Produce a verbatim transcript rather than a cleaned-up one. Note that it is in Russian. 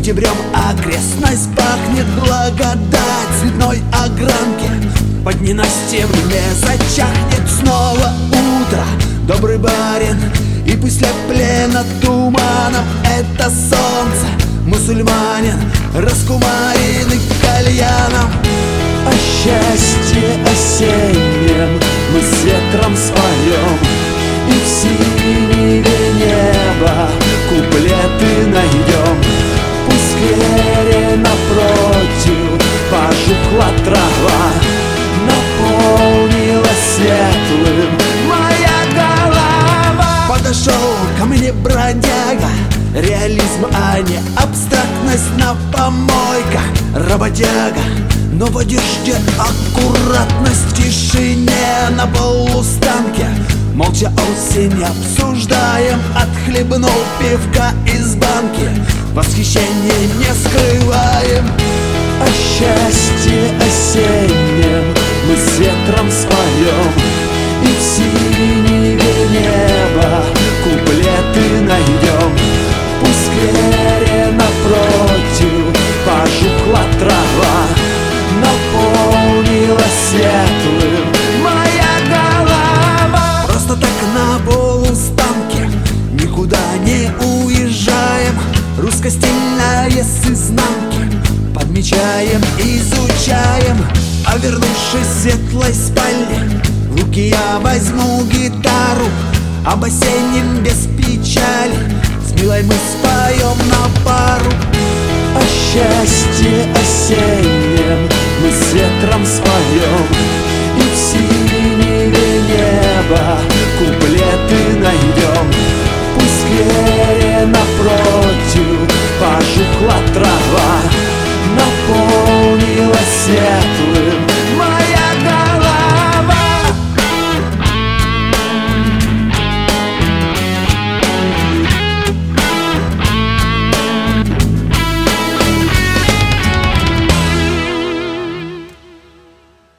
Сентябрем окрестность пахнет благодать цветной огранки. Под ненастьем не зачахнет снова утро. Добрый барин и после плена туманом это солнце, мусульманин, раскумаренный кальяном. О счастье осеннем мы с ветром споем, и в синеве неба куплеты найдем. У сквере напротив пожухла трава, наполнилась светлым моя голова. Подошел ко мне бродяга, реализм, а не абстрактность на помойках. Работяга, но в одежде аккуратность, в тишине на полустанке. Молча осень обсуждаем, отхлебнул пивка из банки. Восхищение не скрываем. О счастье осеннем мы с ветром споем, и в синеве неба куплеты найдем. У сквере напротив пожухла трава, наполнилась светлым моя голова. Просто так на полустанке никуда не уезжаем. Русско-стильное с изнанки подмечаем, изучаем. А вернувшись в светлой спальне, в руки я возьму гитару. Об осеннем без печали с милой мы споем на пару. О счастье осеннем мы с ветром споем,